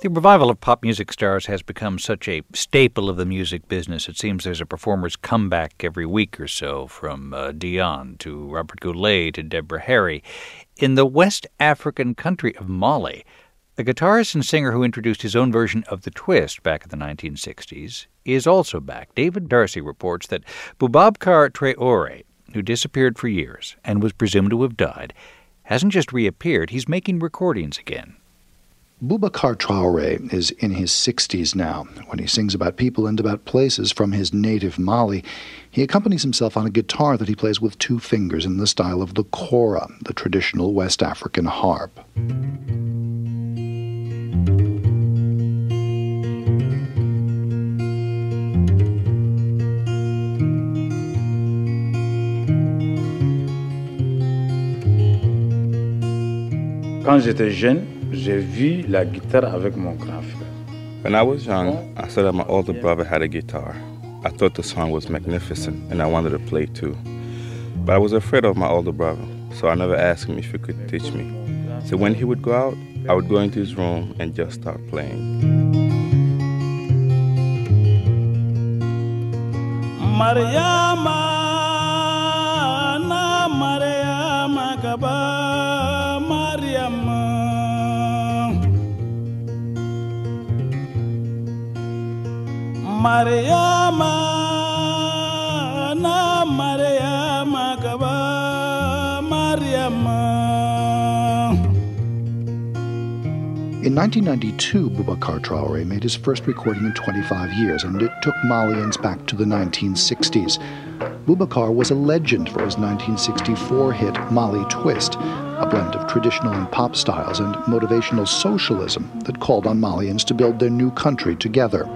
The revival of pop music stars has become such a staple of the music business. It seems there's a performer's comeback every week or so, from Dion to Robert Goulet to Deborah Harry. In the West African country of Mali, the guitarist and singer who introduced his own version of the twist back in the 1960s is also back. David Darcy reports that Boubacar Traoré, who disappeared for years and was presumed to have died, hasn't just reappeared, he's making recordings again. Boubacar Traoré is in his 60s now. When he sings about people and about places from his native Mali, he accompanies himself on a guitar that he plays with two fingers in the style of the kora, the traditional West African harp. Quand j'étais jeune, j'ai vu la guitare avec mon grand frère. When I was young, I saw that my older brother had a guitar. I thought the song was magnificent, and I wanted to play too. But I was afraid of my older brother, so I never asked him if he could teach me. So when he would go out, I would go into his room and just start playing. Mariama, na Mariama Gaba, Mariama. Mariama, na Mariama Gaba, Mariama. In 1992, Boubacar Traoré made his first recording in 25 years, and it took Malians back to the 1960s. Boubacar was a legend for his 1964 hit Mali Twist, a blend of traditional and pop styles and motivational socialism that called on Malians to build their new country together.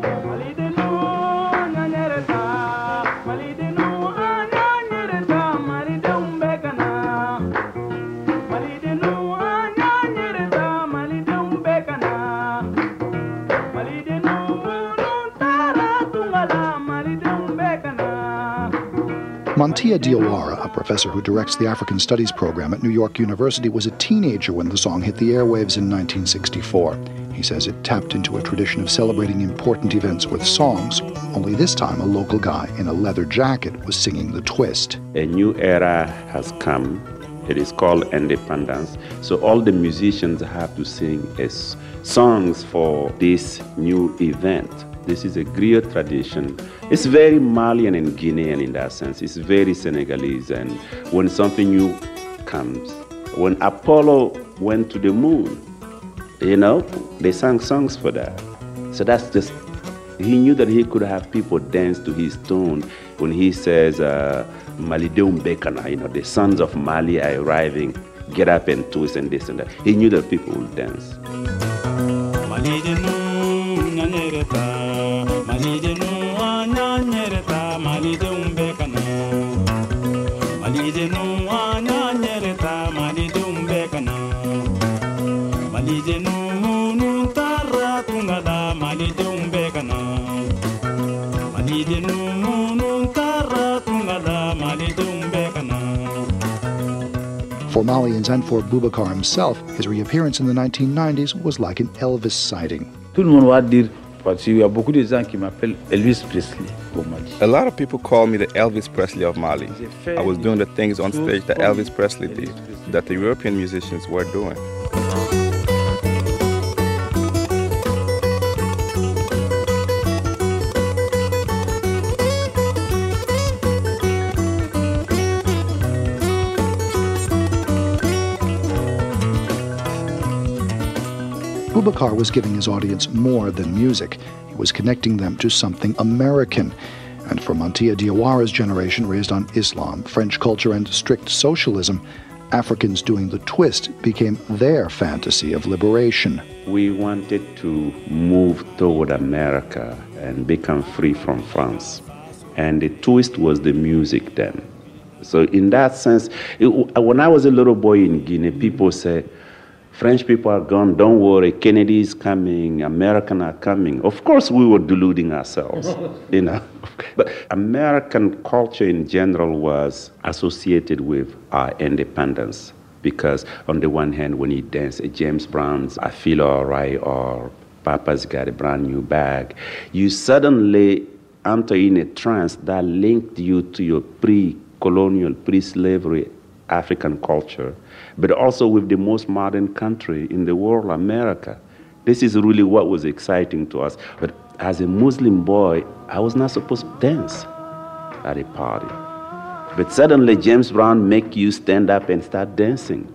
Mantia Diawara, a professor who directs the African Studies program at New York University, was a teenager when the song hit the airwaves in 1964. He says it tapped into a tradition of celebrating important events with songs, only this time a local guy in a leather jacket was singing the twist. A new era has come. It is called independence. So all the musicians have to sing songs for this new event. This is a griot tradition. It's very Malian and Guinean in that sense. It's very Senegalese. And when something new comes, when Apollo went to the moon, they sang songs for that. So that's just, he knew that he could have people dance to his tune when he says, Malideum Bekana, the sons of Mali are arriving, get up and twist and this and that. He knew that people would dance. For Malians and for Boubacar himself, his reappearance in the 1990s was like an Elvis sighting. Tout le monde va dire, parce qu'il y a beaucoup de gens qui m'appellent Elvis Presley au Mali. A lot of people call me the Elvis Presley of Mali. I was doing the things on stage that Elvis Presley did, that the European musicians were doing. Boubacar was giving his audience more than music. He was connecting them to something American. And for Mantia Diawara's generation, raised on Islam, French culture, and strict socialism, Africans doing the twist became their fantasy of liberation. We wanted to move toward America and become free from France. And the twist was the music then. So in that sense, when I was a little boy in Guinea, people said, French people are gone, don't worry, Kennedy is coming, Americans are coming. Of course, we were deluding ourselves, But American culture in general was associated with our independence because on the one hand, when you dance James Brown's I Feel Alright or Papa's got a brand new bag. You suddenly enter in a trance that linked you to your pre-colonial, pre-slavery African culture, but also with the most modern country in the world, America. This is really what was exciting to us. But as a Muslim boy, I was not supposed to dance at a party. But suddenly James Brown make you stand up and start dancing.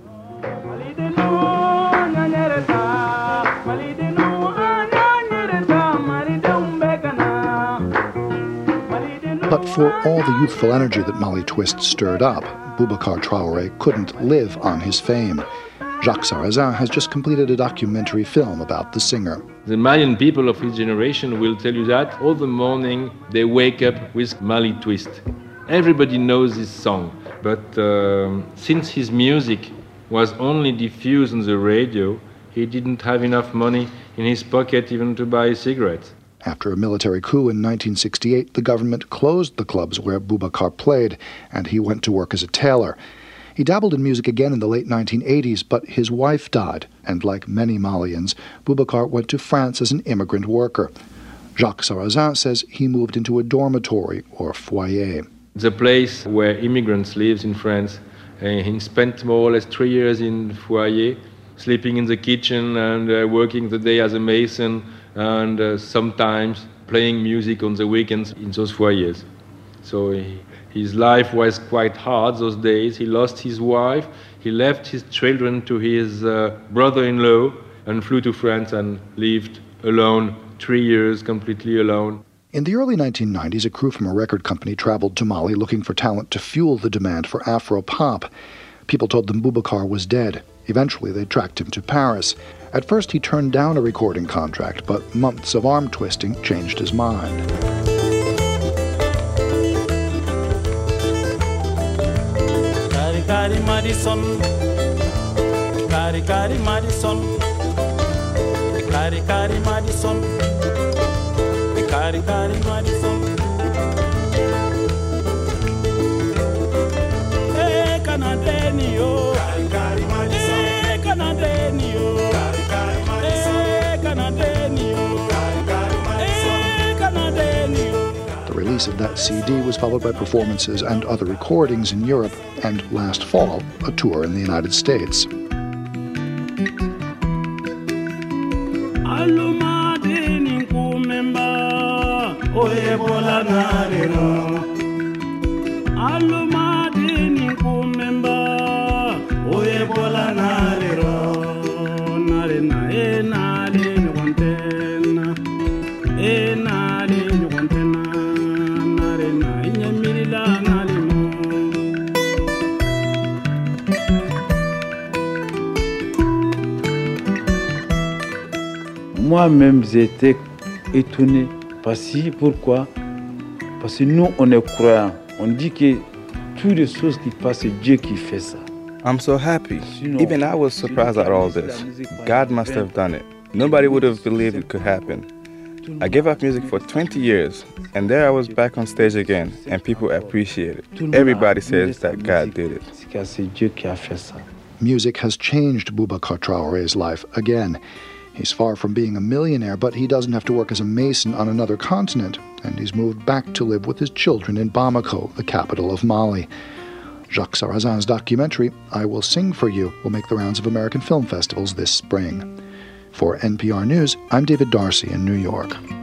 But for all the youthful energy that Mali Twist stirred up, Boubacar Traoré couldn't live on his fame. Jacques Sarrazin has just completed a documentary film about the singer. The Malian people of his generation will tell you that all the morning they wake up with Mali Twist. Everybody knows this song, but since his music was only diffused on the radio, he didn't have enough money in his pocket even to buy cigarettes. After a military coup in 1968, the government closed the clubs where Boubacar played, and he went to work as a tailor. He dabbled in music again in the late 1980s, but his wife died, and like many Malians, Boubacar went to France as an immigrant worker. Jacques Sarrazin says he moved into a dormitory, or foyer. The place where immigrants live in France. He spent more or less 3 years in foyer, sleeping in the kitchen and working the day as a mason, and sometimes playing music on the weekends in those foyers. So his life was quite hard those days. He lost his wife, he left his children to his brother-in-law and flew to France and lived alone 3 years, completely alone. In the early 1990s, a crew from a record company traveled to Mali looking for talent to fuel the demand for Afro-pop. People told them Boubacar was dead. Eventually, they tracked him to Paris. At first, he turned down a recording contract, but months of arm twisting changed his mind. Cari Madison, cari Madison, cari Madison, cari Madison. Hey, Canadenio, cari Madison, hey, Canadenio, cari Madison, hey, Canadenio, hey, Canadenio. The release of that CD was followed by performances and other recordings in Europe, and last fall, a tour in the United States. Moi-même, j'étais étonné. Pourquoi? Parce que nous, on est croyants. On dit que toutes les choses qui passent, c'est Dieu qui fait ça. I'm so happy. Even I was surprised at all this. God must have done it. Nobody would have believed it could happen. I gave up music for 20 years, and there I was back on stage again, and people appreciate it. Everybody says that God did it. C'est Dieu qui a fait ça. Music has changed Boubacar Traoré's life again. He's far from being a millionaire, but he doesn't have to work as a mason on another continent, and he's moved back to live with his children in Bamako, the capital of Mali. Jacques Sarrazin's documentary, I Will Sing For You, will make the rounds of American film festivals this spring. For NPR News, I'm David Darcy in New York.